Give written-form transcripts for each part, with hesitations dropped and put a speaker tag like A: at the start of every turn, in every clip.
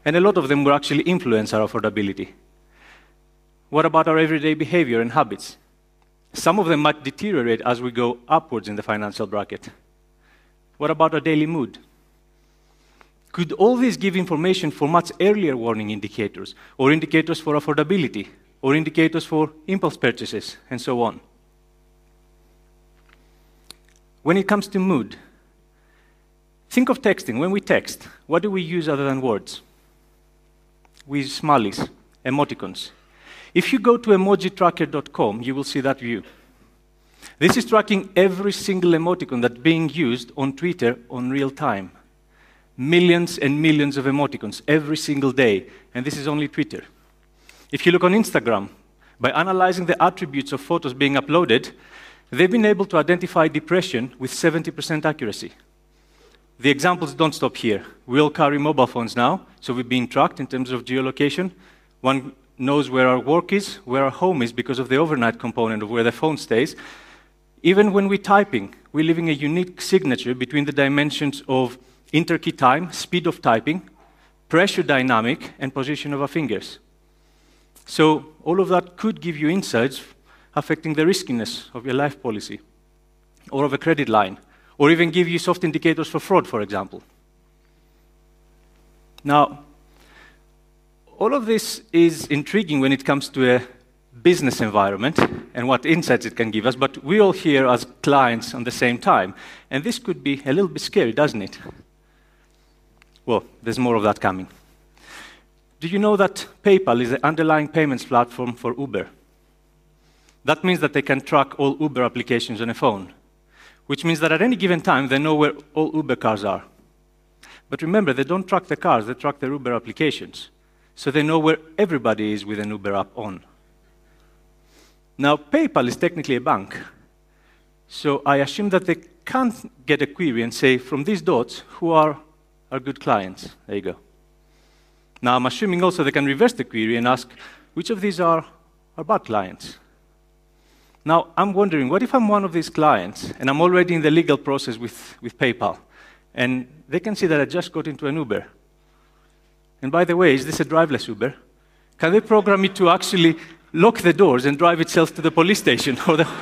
A: And a lot of them will actually influence our affordability. What about our everyday behavior and habits? Some of them might deteriorate as we go upwards in the financial bracket. What about our daily mood? Could all these give information for much earlier warning indicators, or indicators for affordability, or indicators for impulse purchases, and so on? When it comes to mood, think of texting. When we text, what do we use other than words? We use smileys, emoticons. If you go to emojitracker.com, you will see that view. This is tracking every single emoticon that's being used on Twitter on real time. Millions and millions of emoticons every single day, and this is only Twitter. If you look on Instagram, by analyzing the attributes of photos being uploaded, they've been able to identify depression with 70% accuracy. The examples don't stop here. We all carry mobile phones now, so we're being tracked in terms of geolocation. One knows where our work is, where our home is, because of the overnight component of where the phone stays. Even when we're typing, we're leaving a unique signature between the dimensions of inter-key time, speed of typing, pressure dynamic, and position of our fingers. So all of that could give you insights affecting the riskiness of your life policy, or of a credit line, or even give you soft indicators for fraud, for example. Now, all of this is intriguing when it comes to a business environment and what insights it can give us, but we're all here as clients at the same time. And this could be a little bit scary, doesn't it? Well, there's more of that coming. Do you know that PayPal is the underlying payments platform for Uber? That means that they can track all Uber applications on a phone, which means that at any given time, they know where all Uber cars are. But remember, they don't track the cars, they track their Uber applications. So they know where everybody is with an Uber app on. Now, PayPal is technically a bank. So I assume that they can't get a query and say, from these dots, who are our good clients? There you go. Now, I'm assuming also they can reverse the query and ask, which of these are our bad clients? Now, I'm wondering, what if I'm one of these clients, and I'm already in the legal process with PayPal, and they can see that I just got into an Uber? And by the way, is this a driveless Uber? Can they program it to actually lock the doors and drive itself to the police station?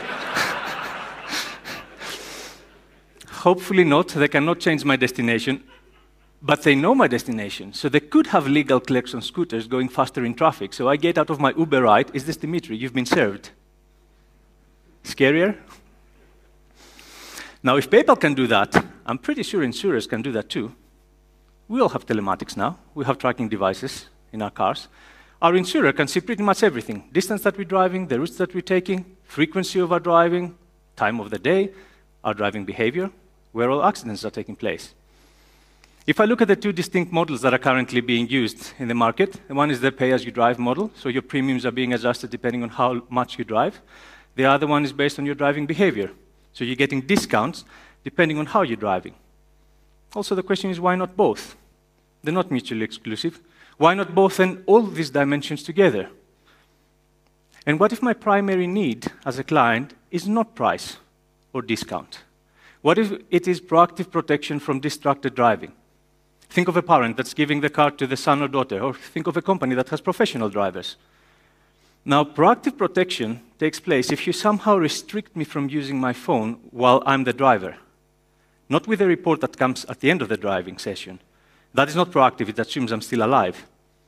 A: Hopefully not. They cannot change my destination. But they know my destination. So they could have legal clerks on scooters going faster in traffic. So I get out of my Uber ride. Is this Dimitri? You've been served. Scarier? Now, if PayPal can do that, I'm pretty sure insurers can do that too. We all have telematics now. We have tracking devices in our cars. Our insurer can see pretty much everything. Distance that we're driving, the routes that we're taking, frequency of our driving, time of the day, our driving behavior, where all accidents are taking place. If I look at the two distinct models that are currently being used in the market, one is the pay-as-you-drive model, so your premiums are being adjusted depending on how much you drive. The other one is based on your driving behavior, so you're getting discounts depending on how you're driving. Also, the question is, why not both? They're not mutually exclusive. Why not both and all these dimensions together? And what if my primary need as a client is not price or discount? What if it is proactive protection from distracted driving? Think of a parent that's giving the car to the son or daughter, or think of a company that has professional drivers. Now, proactive protection takes place if you somehow restrict me from using my phone while I'm the driver, not with a report that comes at the end of the driving session. That is not proactive, it assumes I'm still alive.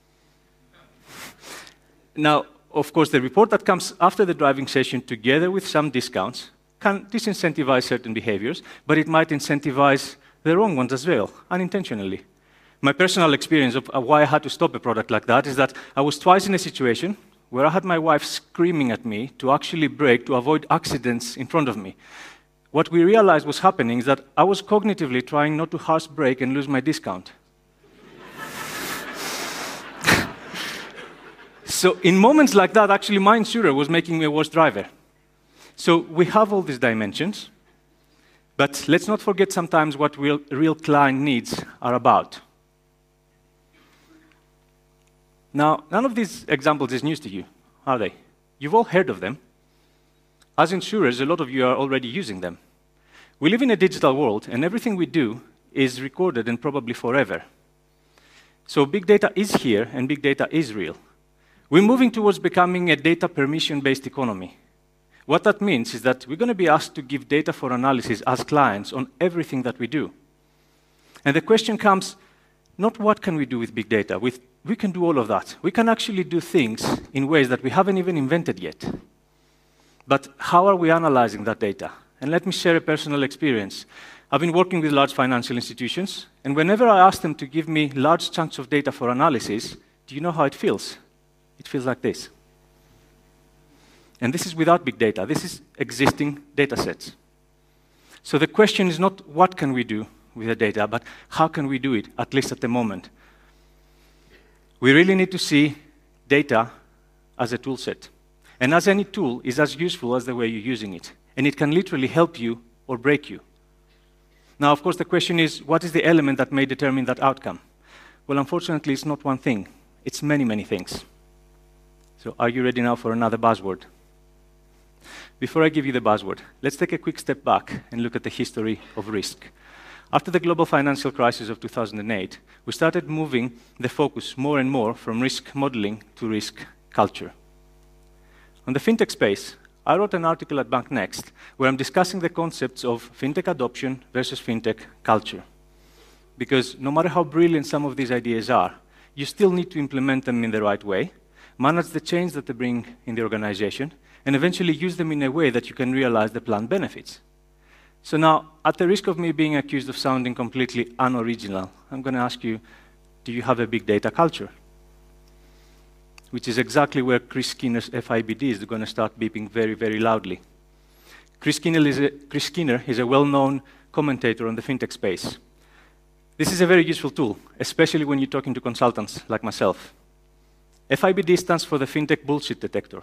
A: Now, of course, the report that comes after the driving session, together with some discounts, can disincentivize certain behaviors, but it might incentivize the wrong ones as well, unintentionally. My personal experience of why I had to stop a product like that is that I was twice in a situation where I had my wife screaming at me to actually brake to avoid accidents in front of me. What we realized was happening is that I was cognitively trying not to harsh brake and lose my discount. So in moments like that, actually my insurer was making me a worse driver. So we have all these dimensions, but let's not forget sometimes what real client needs are about. Now, none of these examples is news to you, are they? You've all heard of them. As insurers, a lot of you are already using them. We live in a digital world, and everything we do is recorded and probably forever. So big data is here, and big data is real. We're moving towards becoming a data permission-based economy. What that means is that we're going to be asked to give data for analysis as clients on everything that we do. And the question comes, not what can we do with big data? We can do all of that. We can actually do things in ways that we haven't even invented yet. But how are we analyzing that data? And let me share a personal experience. I've been working with large financial institutions, and whenever I ask them to give me large chunks of data for analysis, do you know how it feels? It feels like this. And this is without big data. This is existing data sets. So the question is not what can we do with the data, but how can we do it, at least at the moment. We really need to see data as a tool set. And as any tool is as useful as the way you're using it. And it can literally help you or break you. Now, of course, the question is, what is the element that may determine that outcome? Well, unfortunately, it's not one thing. It's many, many things. So are you ready now for another buzzword? Before I give you the buzzword, let's take a quick step back and look at the history of risk. After the global financial crisis of 2008, we started moving the focus more and more from risk modeling to risk culture. On the fintech space, I wrote an article at BankNext where I'm discussing the concepts of fintech adoption versus fintech culture. Because no matter how brilliant some of these ideas are, you still need to implement them in the right way, manage the change that they bring in the organization, and eventually use them in a way that you can realize the planned benefits. So now, at the risk of me being accused of sounding completely unoriginal, I'm going to ask you, do you have a big data culture? Which is exactly where Chris Skinner's FIBD is going to start beeping very, very loudly. Chris Skinner is a well-known commentator on the fintech space. This is a very useful tool, especially when you're talking to consultants like myself. FIBD stands for the Fintech Bullshit Detector.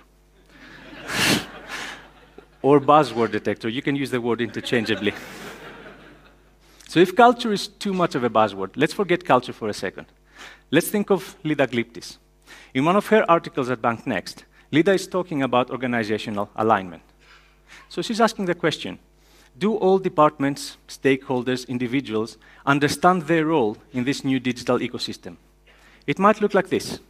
A: Or buzzword detector. You can use the word interchangeably. So if culture is too much of a buzzword, let's forget culture for a second. Let's think of Lida Gliptis. In one of her articles at BankNext, Lida is talking about organizational alignment. So she's asking the question, do all departments, stakeholders, individuals understand their role in this new digital ecosystem? It might look like this.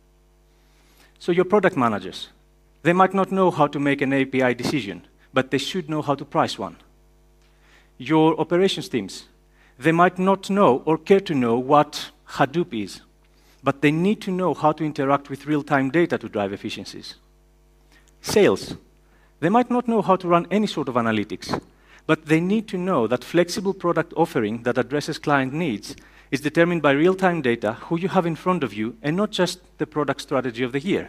A: So your product managers, they might not know how to make an API decision, but they should know how to price one. Your operations teams, they might not know or care to know what Hadoop is, but they need to know how to interact with real-time data to drive efficiencies. Sales, they might not know how to run any sort of analytics, but they need to know that flexible product offering that addresses client needs is determined by real-time data, who you have in front of you, and not just the product strategy of the year.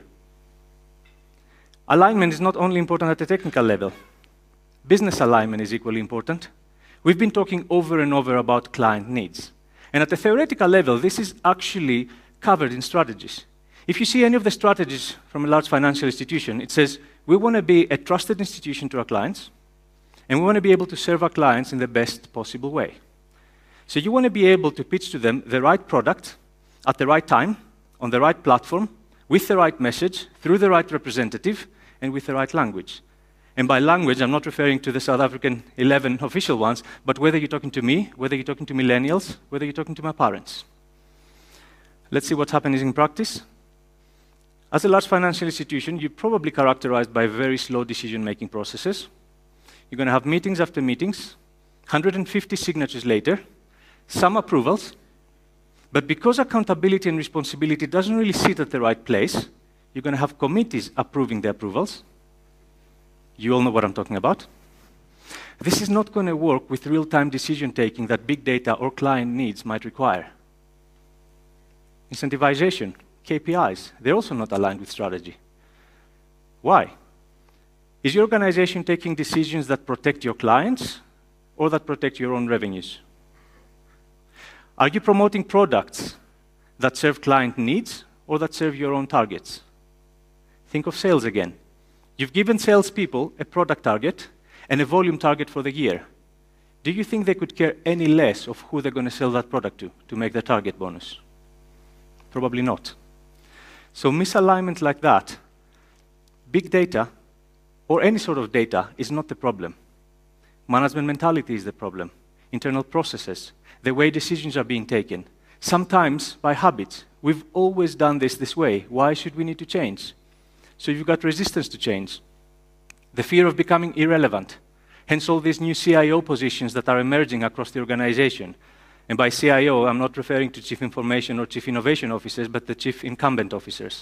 A: Alignment is not only important at the technical level. Business alignment is equally important. We've been talking over and over about client needs. And at the theoretical level, this is actually covered in strategies. If you see any of the strategies from a large financial institution, it says, we want to be a trusted institution to our clients, and we want to be able to serve our clients in the best possible way. So you want to be able to pitch to them the right product at the right time, on the right platform, with the right message, through the right representative, and with the right language. And by language, I'm not referring to the South African 11 official ones, but whether you're talking to me, whether you're talking to millennials, whether you're talking to my parents. Let's see what's happening in practice. As a large financial institution, you're probably characterized by very slow decision-making processes. You're going to have meetings after meetings, 150 signatures later, some approvals, but because accountability and responsibility doesn't really sit at the right place, you're going to have committees approving the approvals. You all know what I'm talking about. This is not going to work with real-time decision-taking that big data or client needs might require. Incentivization, KPIs, they're also not aligned with strategy. Why? Is your organization taking decisions that protect your clients or that protect your own revenues? Are you promoting products that serve client needs or that serve your own targets? Think of sales again. You've given salespeople a product target and a volume target for the year. Do you think they could care any less of who they're going to sell that product to make their target bonus? Probably not. So misalignment like that, big data, or any sort of data, is not the problem. Management mentality is the problem. Internal processes, the way decisions are being taken, sometimes by habit. We've always done this way. Why should we need to change? So you've got resistance to change, the fear of becoming irrelevant, hence all these new CIO positions that are emerging across the organization. And by CIO, I'm not referring to Chief Information or Chief Innovation Officers, but the Chief Incumbent Officers.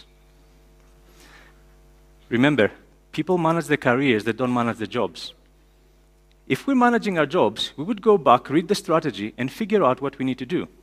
A: Remember, people manage their careers, they don't manage their jobs. If we're managing our jobs, we would go back, read the strategy, and figure out what we need to do.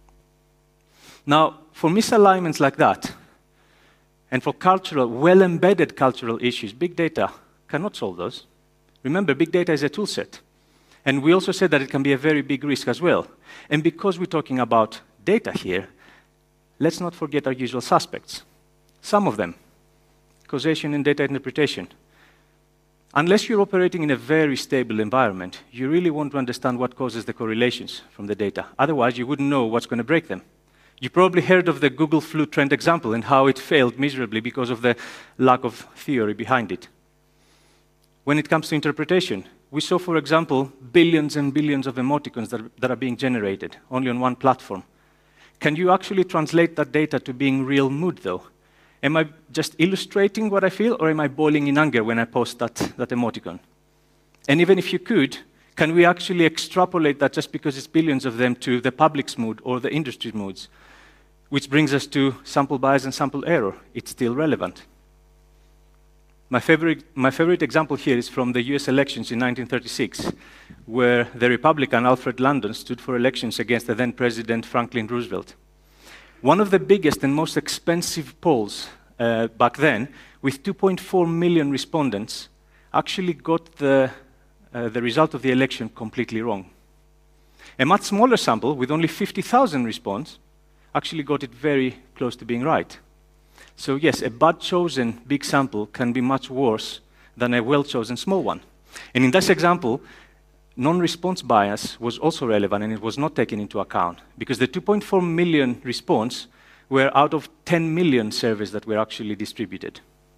A: Now, for misalignments like that, and for cultural, well-embedded cultural issues, big data cannot solve those. Remember, big data is a tool set. And we also said that it can be a very big risk as well. And because we're talking about data here, let's not forget our usual suspects. Some of them, causation and data interpretation. Unless you're operating in a very stable environment, you really want to understand what causes the correlations from the data. Otherwise, you wouldn't know what's going to break them. You probably heard of the Google flu trend example and how it failed miserably because of the lack of theory behind it. When it comes to interpretation, we saw, for example, billions and billions of emoticons that are being generated only on one platform. Can you actually translate that data to being real mood, though? Am I just illustrating what I feel, or am I boiling in anger when I post that emoticon? And even if you could, can we actually extrapolate that just because it's billions of them to the public's mood or the industry's moods? Which brings us to sample bias and sample error. It's still relevant. My favorite example here is from the US elections in 1936, where the Republican Alfred Landon stood for elections against the then President Franklin Roosevelt. One of the biggest and most expensive polls back then, with 2.4 million respondents, actually got the result of the election completely wrong. A much smaller sample, with only 50,000 response, actually got it very close to being right. So yes, a bad-chosen big sample can be much worse than a well-chosen small one. And in this example, non-response bias was also relevant, and it was not taken into account, because the 2.4 million response were out of 10 million surveys that were actually distributed.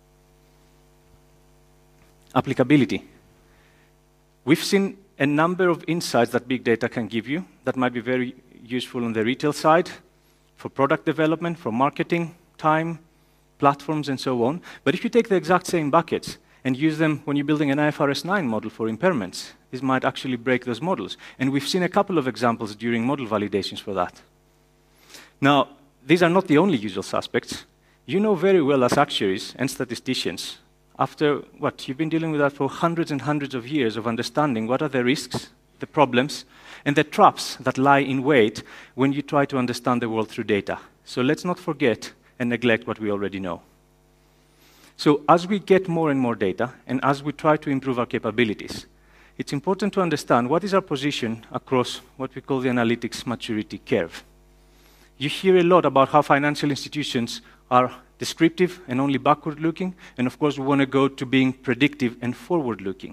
A: Applicability. We've seen a number of insights that big data can give you that might be very useful on the retail side, for product development, for marketing, time, platforms, and so on. But if you take the exact same buckets and use them when you're building an IFRS 9 model for impairments, this might actually break those models. And we've seen a couple of examples during model validations for that. Now, these are not the only usual suspects. You know very well as actuaries and statisticians, after what, you've been dealing with that for hundreds and hundreds of years of understanding what are the risks, the problems, and the traps that lie in wait when you try to understand the world through data. So let's not forget and neglect what we already know. So as we get more and more data, and as we try to improve our capabilities, it's important to understand what is our position across what we call the analytics maturity curve. You hear a lot about how financial institutions are descriptive and only backward-looking, and of course we want to go to being predictive and forward-looking.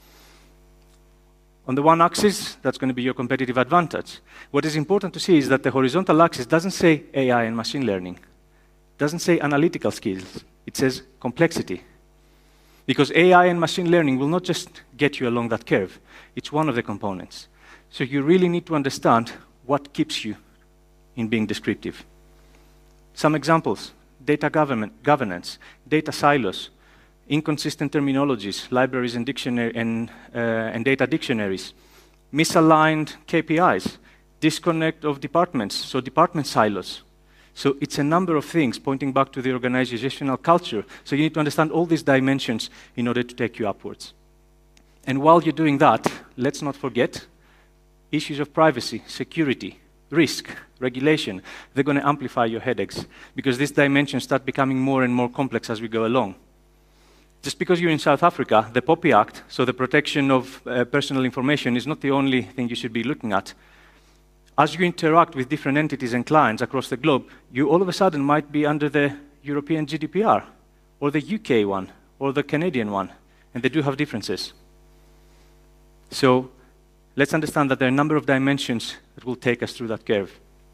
A: On the one axis, that's going to be your competitive advantage. What is important to see is that the horizontal axis doesn't say AI and machine learning. It doesn't say analytical skills. It says complexity. Because AI and machine learning will not just get you along that curve. It's one of the components. So you really need to understand what keeps you in being descriptive. Some examples: data governance, data silos, inconsistent terminologies, libraries and data dictionaries, misaligned KPIs, disconnect of departments, so department silos. So it's a number of things pointing back to the organizational culture. So you need to understand all these dimensions in order to take you upwards. And while you're doing that, let's not forget issues of privacy, security, risk, regulation. They're going to amplify your headaches because these dimensions start becoming more and more complex as we go along. Just because you're in South Africa, the POPI Act, so the protection of personal information, is not the only thing you should be looking at. As you interact with different entities and clients across the globe, you all of a sudden might be under the European GDPR, or the UK one, or the Canadian one, and they do have differences. So let's understand that there are a number of dimensions that will take us through that curve.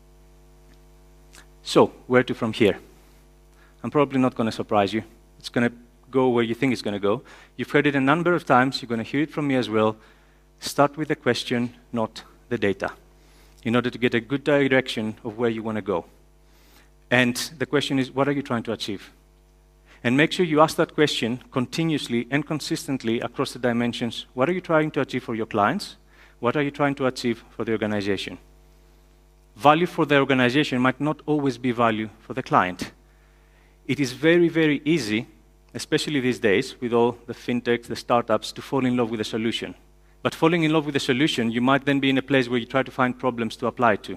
A: So, where to from here? I'm probably not going to surprise you. It's going to go where you think it's going to go. You've heard it a number of times. You're going to hear it from me as well. Start with the question, not the data. in order to get a good direction of where you want to go. And the question is, what are you trying to achieve? And make sure you ask that question continuously and consistently across the dimensions. What are you trying to achieve for your clients? What are you trying to achieve for the organization? Value for the organization might not always be value for the client. It is very, very easy, especially these days, with all the fintechs, the startups, to fall in love with a solution. But falling in love with a solution, you might then be in a place where you try to find problems to apply to.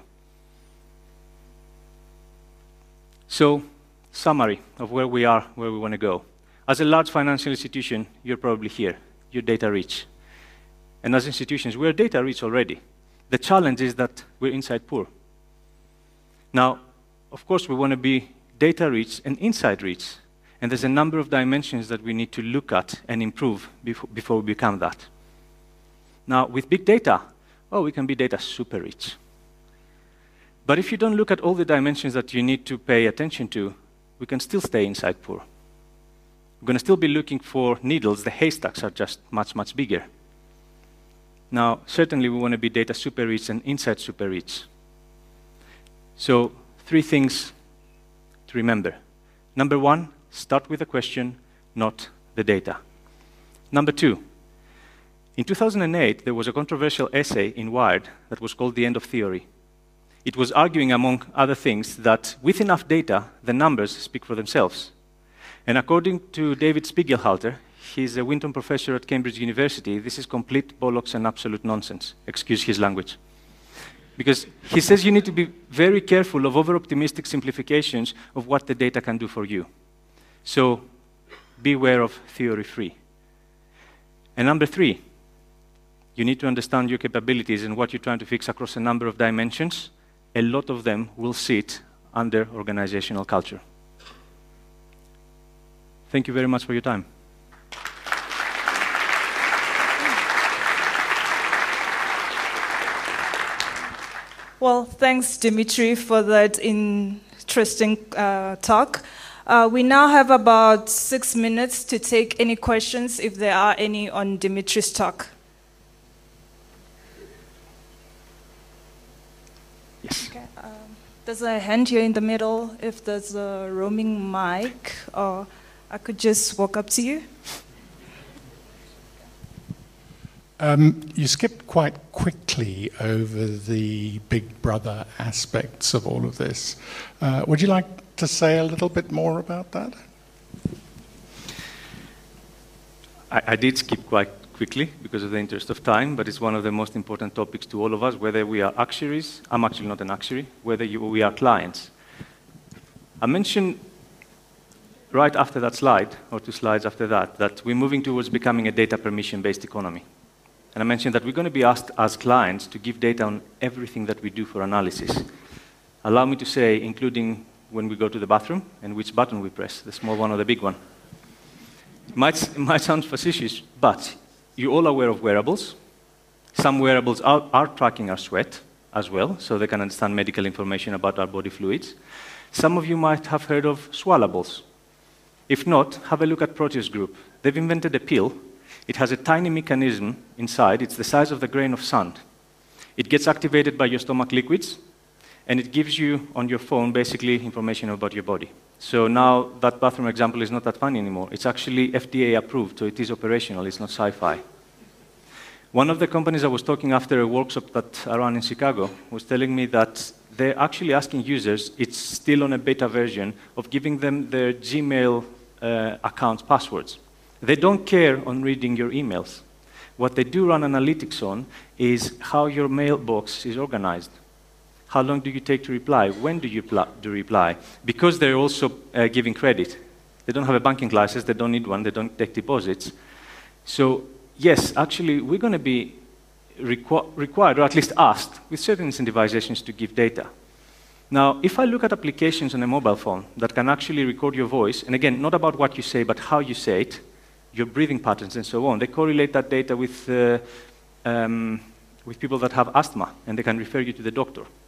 A: So, summary of where we are, where we want to go. As a large financial institution, you're probably here. You're data rich. And as institutions, we're data rich already. The challenge is that we're inside poor. Now, of course, we want to be data rich and inside rich. And there's a number of dimensions that we need to look at and improve before we become that. Now, with big data, we can be data super rich. But if you don't look at all the dimensions that you need to pay attention to, we can still stay inside poor. We're going to still be looking for needles. The haystacks are just much, much bigger. Now, certainly we want to be data super rich and inside super rich. So, 3 things to remember. Number 1, start with the question, not the data. Number 2, in 2008, there was a controversial essay in Wired that was called The End of Theory. It was arguing, among other things, that with enough data, the numbers speak for themselves. And according to David Spiegelhalter, he's a Winton professor at Cambridge University, this is complete bollocks and absolute nonsense. Excuse his language. Because he says you need to be very careful of over-optimistic simplifications of what the data can do for you. So beware of theory-free. And number 3, you need to understand your capabilities and what you're trying to fix across a number of dimensions. A lot of them will sit under organizational culture. Thank you very much for your time.
B: Well, thanks, Dimitri, for that interesting talk. We now have about 6 minutes to take any questions, if there are any, on Dimitri's talk.
A: Yes.
B: Okay, there's a hand here in the middle. If there's a roaming mic, or I could just walk up to you.
C: You skipped quite quickly over the Big Brother aspects of all of this. Would you like to say a little bit more about that?
A: I did skip quite quickly because of the interest of time, but it's one of the most important topics to all of us, whether we are actuaries. I'm actually not an actuary. Whether we are clients. I mentioned right after that slide, or 2 slides after that, that we're moving towards becoming a data permission-based economy. And I mentioned that we're going to be asked as clients to give data on everything that we do for analysis. Allow me to say, including when we go to the bathroom and which button we press, the small one or the big one. It might sound facetious, but you're all aware of wearables. Some wearables are tracking our sweat as well, so they can understand medical information about our body fluids. Some of you might have heard of swallables. If not, have a look at Proteus Group. They've invented a pill. It has a tiny mechanism inside. It's the size of the grain of sand. It gets activated by your stomach liquids, and it gives you, on your phone, basically information about your body. So now that bathroom example is not that funny anymore. It's actually FDA approved, so it is operational. It's not sci-fi. One of the companies I was talking after a workshop that I ran in Chicago was telling me that they're actually asking users, it's still on a beta version, of giving them their Gmail account passwords. They don't care on reading your emails. What they do run analytics on is how your mailbox is organized. How long do you take to reply? When do you reply? Because they're also giving credit. They don't have a banking license, they don't need one, they don't take deposits. So, yes, actually, we're going to be required, or at least asked, with certain incentivizations to give data. Now, if I look at applications on a mobile phone that can actually record your voice, and again, not about what you say, but how you say it, your breathing patterns and so on, they correlate that data with people that have asthma, and they can refer you to the doctor.